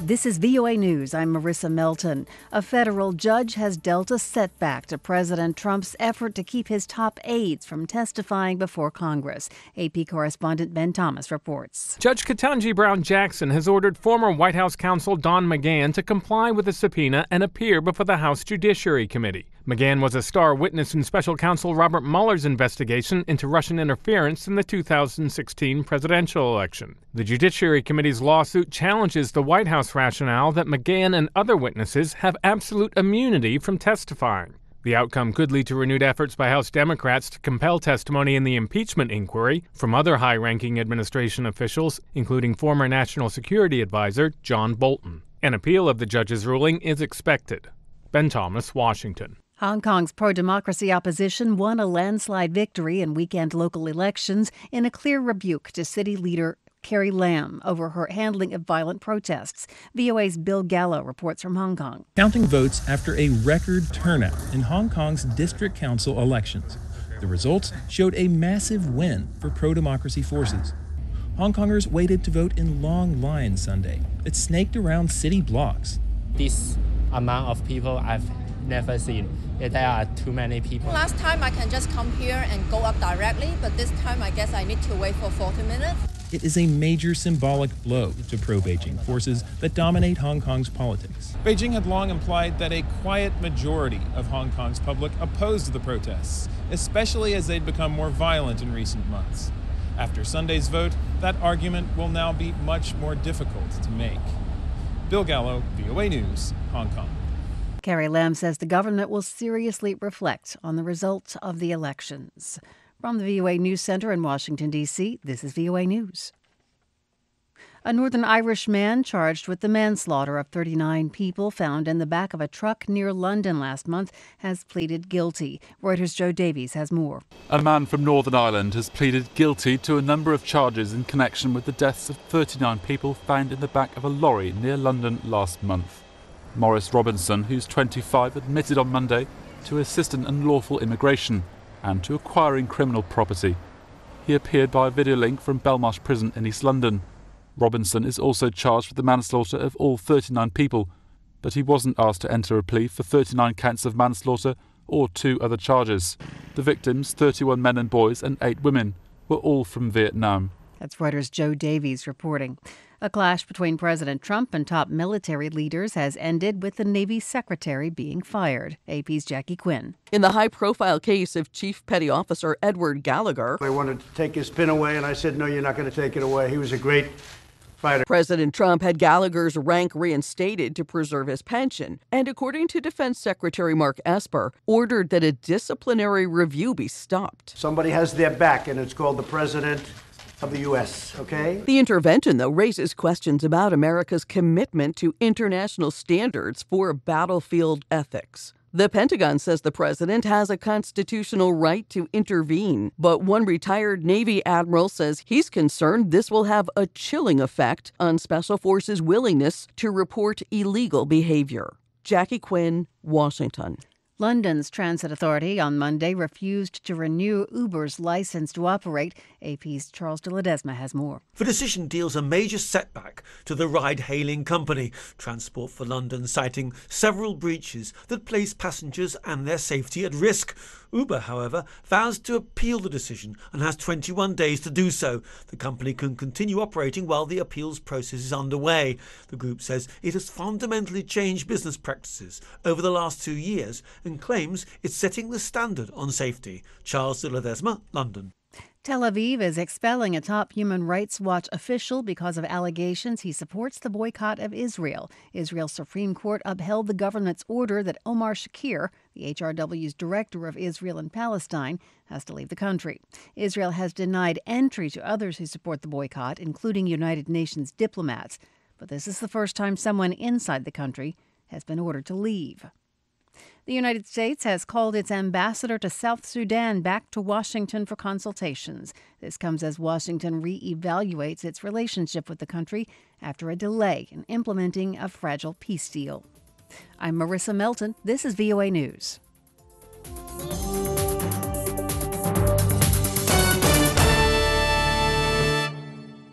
This is VOA News. I'm Marissa Melton. A federal judge has dealt a setback to President Trump's effort to keep his top aides from testifying before Congress. AP correspondent Ben Thomas reports. Judge Ketanji Brown Jackson has ordered former White House counsel Don McGahn to comply with a subpoena and appear before the House Judiciary Committee. McGahn was a star witness in special counsel Robert Mueller's investigation into Russian interference in the 2016 presidential election. The Judiciary Committee's lawsuit challenges the White House rationale that McGahn and other witnesses have absolute immunity from testifying. The outcome could lead to renewed efforts by House Democrats to compel testimony in the impeachment inquiry from other high-ranking administration officials, including former National Security Advisor John Bolton. An appeal of the judge's ruling is expected. Ben Thomas, Washington. Hong Kong's pro-democracy opposition won a landslide victory in weekend local elections in a clear rebuke to city leader Carrie Lam over her handling of violent protests. VOA's Bill Gallo reports from Hong Kong. Counting votes after a record turnout in Hong Kong's district council elections. The results showed a massive win for pro-democracy forces. Hong Kongers waited to vote in long lines Sunday that snaked around city blocks. This amount of people I've never seen. There are too many people. Last time I can just come here and go up directly, but this time I guess I need to wait for 40 minutes. It is a major symbolic blow to pro-Beijing forces that dominate Hong Kong's politics. Beijing had long implied that a quiet majority of Hong Kong's public opposed the protests, especially as they'd become more violent in recent months. After Sunday's vote, that argument will now be much more difficult to make. Bill Gallo, VOA News, Hong Kong. Carrie Lam says the government will seriously reflect on the results of the elections. From the VOA News Center in Washington, D.C., this is VOA News. A Northern Irish man charged with the manslaughter of 39 people found in the back of a truck near London last month has pleaded guilty. Reuters' Joe Davies has more. A man from Northern Ireland has pleaded guilty to a number of charges in connection with the deaths of 39 people found in the back of a lorry near London last month. Maurice Robinson, who's 25, admitted on Monday to assisting unlawful immigration and to acquiring criminal property. He appeared by a video link from Belmarsh Prison in East London. Robinson is also charged with the manslaughter of all 39 people, but he wasn't asked to enter a plea for 39 counts of manslaughter or 2 other charges. The victims, 31 men and boys and 8 women, were all from Vietnam. That's Reuters' Joe Davies reporting. A clash between President Trump and top military leaders has ended with the Navy secretary being fired. AP's Jackie Quinn. In the high-profile case of Chief Petty Officer Edward Gallagher, they wanted to take his pin away, and I said, no, you're not going to take it away. He was a great fighter. President Trump had Gallagher's rank reinstated to preserve his pension, and according to Defense Secretary Mark Esper, ordered that a disciplinary review be stopped. Somebody has their back, and it's called the President of the U.S., okay? The intervention, though, raises questions about America's commitment to international standards for battlefield ethics. The Pentagon says the president has a constitutional right to intervene, but one retired Navy admiral says he's concerned this will have a chilling effect on Special Forces' willingness to report illegal behavior. Jackie Quinn, Washington. London's Transit Authority on Monday refused to renew Uber's license to operate. AP's Charles de Ledesma has more. The decision deals a major setback to the ride-hailing company, Transport for London, citing several breaches that place passengers and their safety at risk. Uber, however, vows to appeal the decision and has 21 days to do so. The company can continue operating while the appeals process is underway. The group says it has fundamentally changed business practices over the last 2 years and claims it's setting the standard on safety. Charles de Ledesma, London. Tel Aviv is expelling a top Human Rights Watch official because of allegations he supports the boycott of Israel. Israel's Supreme Court upheld the government's order that Omar Shakir, the HRW's director of Israel and Palestine, has to leave the country. Israel has denied entry to others who support the boycott, including United Nations diplomats. But this is the first time someone inside the country has been ordered to leave. The United States has called its ambassador to South Sudan back to Washington for consultations. This comes as Washington re-evaluates its relationship with the country after a delay in implementing a fragile peace deal. I'm Marissa Melton. This is VOA News.